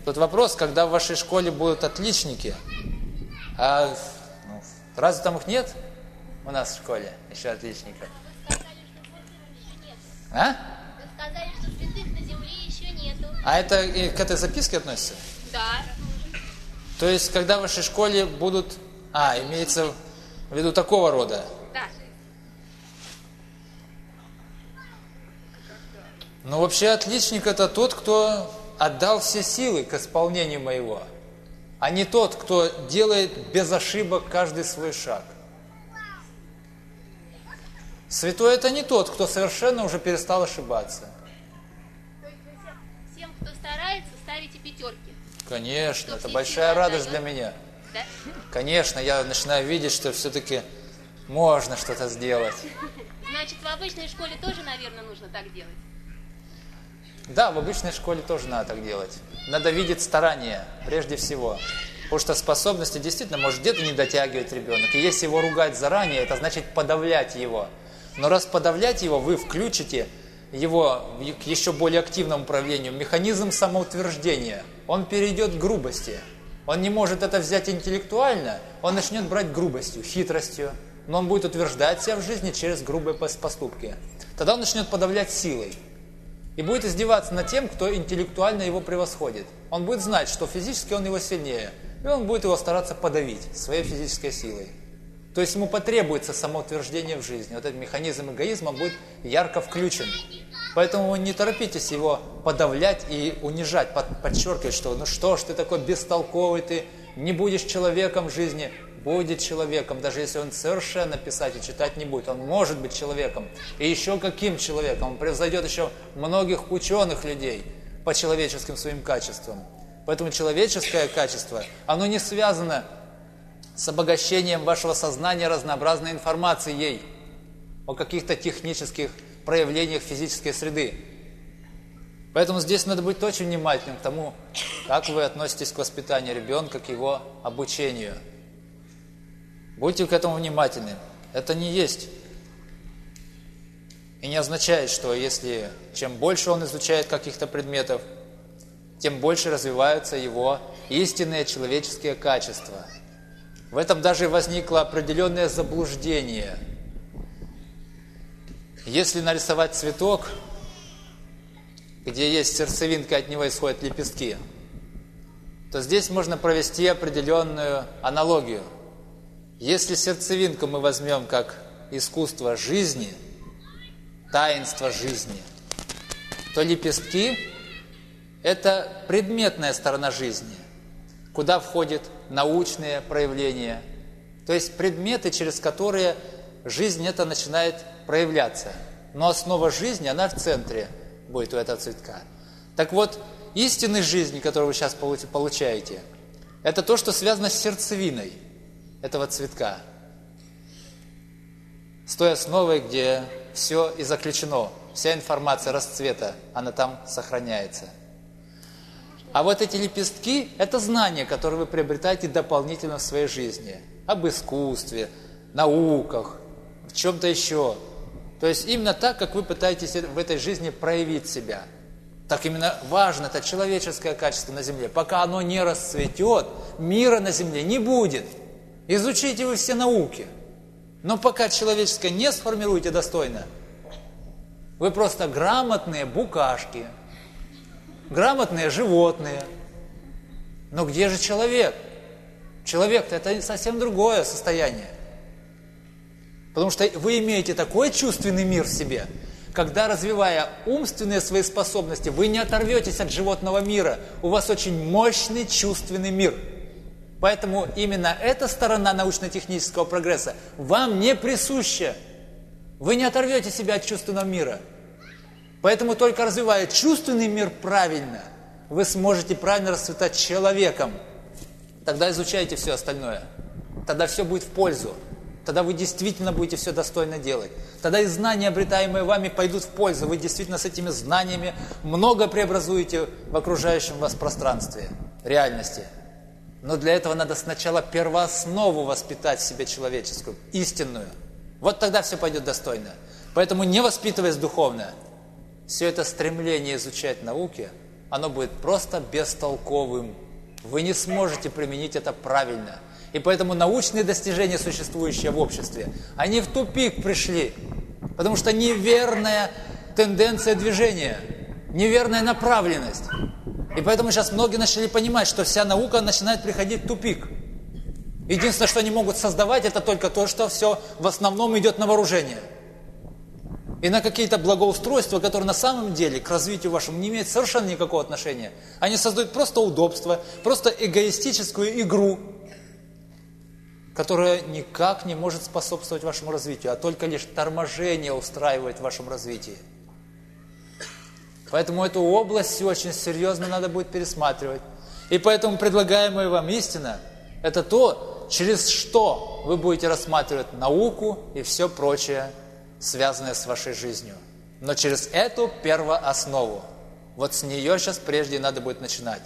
Тут вопрос, когда в вашей школе будут отличники, а разве там их нет у нас в школе еще отличников? А? Вы сказали, что святых на земле еще нету. А это и к этой записке относится? Да. То есть, когда в вашей школе будут... имеется в виду такого рода? Да. Ну, вообще, отличник – это тот, кто отдал все силы к исполнению моего, а не тот, кто делает без ошибок каждый свой шаг. Святой – это не тот, кто совершенно уже перестал ошибаться. То есть вы всем, кто старается, ставите пятерки. Конечно, Кто это все большая силы радость отдает. для меня. Да? Конечно, я начинаю видеть, что все-таки можно что-то сделать. Значит, в обычной школе тоже, наверное, нужно так делать. Да, в обычной школе тоже надо так делать. Надо видеть старания, прежде всего. Потому что способности действительно может где-то не дотягивать ребенок. И если его ругать заранее, это значит подавлять его. Но раз подавлять его, вы включите его к еще более активному управлению, механизм самоутверждения. Он перейдет к грубости. Он не может это взять интеллектуально, он начнет брать грубостью, хитростью. Но он будет утверждать себя в жизни через грубые поступки. Тогда он начнет подавлять силой. И будет издеваться над тем, кто интеллектуально его превосходит. Он будет знать, что физически он его сильнее. И он будет его стараться подавить своей физической силой. То есть ему потребуется самоутверждение в жизни. Вот этот механизм эгоизма будет ярко включен. Поэтому вы не торопитесь его подавлять и унижать, подчеркивать, что ну что ж ты такой бестолковый, ты не будешь человеком в жизни. Будет человеком, даже если он совершенно писать и читать не будет. Он может быть человеком. И еще каким человеком? Он превзойдет еще многих ученых людей по человеческим своим качествам. Поэтому человеческое качество, оно не связано с обогащением вашего сознания разнообразной информацией о каких-то технических проявлениях физической среды. Поэтому здесь надо быть очень внимательным к тому, как вы относитесь к воспитанию ребенка, к его обучению. Будьте к этому внимательны. Это не есть и не означает, что если чем больше он изучает каких-то предметов, тем больше развиваются его истинные человеческие качества. В этом даже возникло определенное заблуждение. Если нарисовать цветок, где есть сердцевинка, от него исходят лепестки, то здесь можно провести определенную аналогию. Если сердцевинку мы возьмем как искусство жизни, таинство жизни, то лепестки – это предметная сторона жизни, куда входят научные проявления, то есть предметы, через которые жизнь эта начинает проявляться. Но основа жизни, она в центре будет у этого цветка. Так вот, истинной жизни, которую вы сейчас получаете, это то, что связано с сердцевиной этого цветка, с той основой, где все и заключено, вся информация расцвета, она там сохраняется. А вот эти лепестки – это знания, которые вы приобретаете дополнительно в своей жизни, об искусстве, науках, в чем-то еще. То есть именно так, как вы пытаетесь в этой жизни проявить себя. Так именно важно это человеческое качество на земле. Пока оно не расцветет, мира на земле не будет. Изучите вы все науки, но пока человеческое не сформируете достойно, вы просто грамотные букашки, грамотные животные. Но где же человек? Человек-то это совсем другое состояние. Потому что вы имеете такой чувственный мир в себе, когда, развивая умственные свои способности, вы не оторветесь от животного мира. У вас очень мощный чувственный мир. Поэтому именно эта сторона научно-технического прогресса вам не присуща. Вы не оторвете себя от чувственного мира. Поэтому только развивая чувственный мир правильно, вы сможете правильно расцветать человеком. Тогда изучайте все остальное. Тогда все будет в пользу. Тогда вы действительно будете все достойно делать. Тогда и знания, обретаемые вами, пойдут в пользу. Вы действительно с этими знаниями много преобразуете в окружающем вас пространстве, реальности. Но для этого надо сначала первооснову воспитать в себе человеческую, истинную. Вот тогда все пойдет достойно. Поэтому, не воспитываясь духовно, все это стремление изучать науки, оно будет просто бестолковым. Вы не сможете применить это правильно. И поэтому научные достижения, существующие в обществе, они в тупик пришли. Потому что неверная тенденция движения, неверная направленность. И поэтому сейчас многие начали понимать, что вся наука начинает приходить в тупик. Единственное, что они могут создавать, это только то, что все в основном идет на вооружение. И на какие-то благоустройства, которые на самом деле к развитию вашему не имеют совершенно никакого отношения. Они создают просто удобство, просто эгоистическую игру, которая никак не может способствовать вашему развитию, а только лишь торможение устраивает в вашем развитии. Поэтому эту область всю очень серьезно надо будет пересматривать. И поэтому предлагаемая вам истина – это то, через что вы будете рассматривать науку и все прочее, связанное с вашей жизнью. Но через эту первооснову. Вот с нее сейчас прежде надо будет начинать.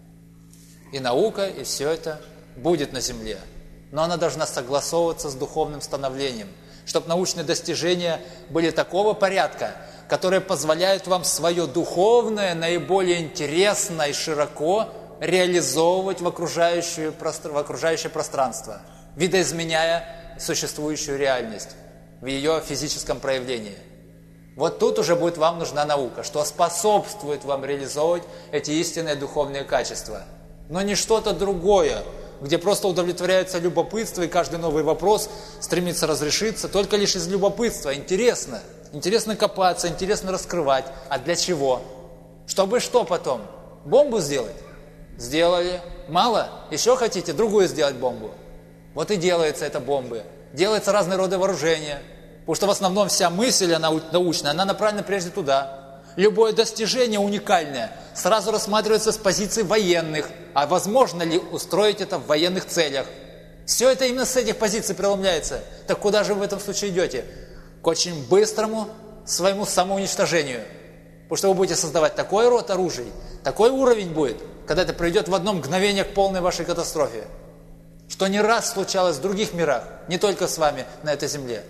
И наука, и все это будет на земле. Но она должна согласовываться с духовным становлением, чтобы научные достижения были такого порядка, которые позволяют вам свое духовное наиболее интересно и широко реализовывать в окружающее пространство, видоизменяя существующую реальность в ее физическом проявлении. Вот тут уже будет вам нужна наука, что способствует вам реализовывать эти истинные духовные качества. Но не что-то другое, где просто удовлетворяется любопытство, и каждый новый вопрос стремится разрешиться только лишь из любопытства. Интересно. Интересно копаться, интересно раскрывать. А для чего? Чтобы что потом? Бомбу сделать? Сделали. Мало? Еще хотите другую сделать бомбу? Вот и делается эта бомба. Делаются разные роды вооружения. Потому что в основном вся мысль научная, она направлена прежде туда. Любое достижение уникальное сразу рассматривается с позиции военных. А возможно ли устроить это в военных целях? Все это именно с этих позиций преломляется. Так куда же вы в этом случае идете? К очень быстрому своему самоуничтожению. Потому что вы будете создавать такой род оружий, такой уровень будет, когда это приведет в одно мгновение к полной вашей катастрофе. Что не раз случалось в других мирах, не только с вами на этой земле.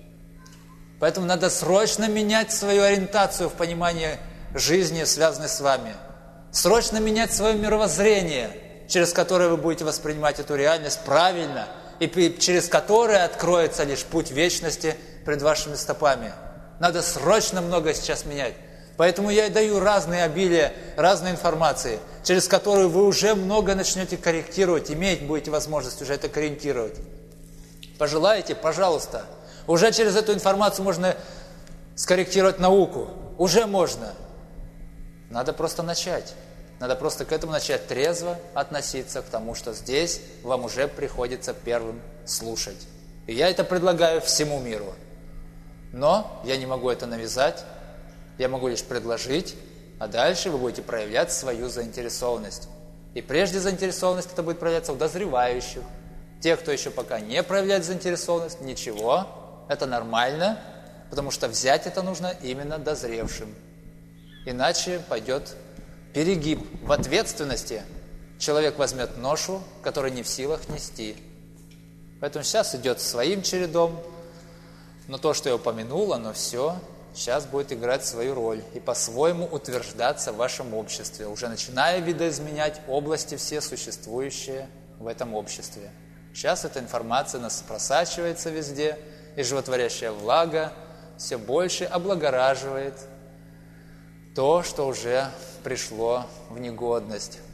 Поэтому надо срочно менять свою ориентацию в понимании жизни, связанной с вами. Срочно менять свое мировоззрение, через которое вы будете воспринимать эту реальность правильно, и через которое откроется лишь путь вечности пред вашими стопами. Надо срочно много сейчас менять. Поэтому я и даю разные обилия, разные информации, через которую вы уже много начнете корректировать, иметь будете возможность уже это корректировать. Пожелаете, пожалуйста. Уже через эту информацию можно скорректировать науку. Уже можно. Надо просто начать. Надо просто к этому начать трезво относиться к тому, что здесь вам уже приходится первым слушать. И я это предлагаю всему миру. Но я не могу это навязать. Я могу лишь предложить, а дальше вы будете проявлять свою заинтересованность. И прежде заинтересованность это будет проявляться у дозревающих. Те, кто еще пока не проявляет заинтересованность, ничего, это нормально, потому что взять это нужно именно дозревшим. Иначе пойдет перегиб в ответственности. Человек возьмет ношу, которую не в силах нести. Поэтому сейчас идет своим чередом, но то, что я упомянул, оно все сейчас будет играть свою роль и по-своему утверждаться в вашем обществе, уже начиная видоизменять области все существующие в этом обществе. Сейчас эта информация нас просачивается везде, и животворящая влага все больше облагораживает то, что уже пришло в негодность.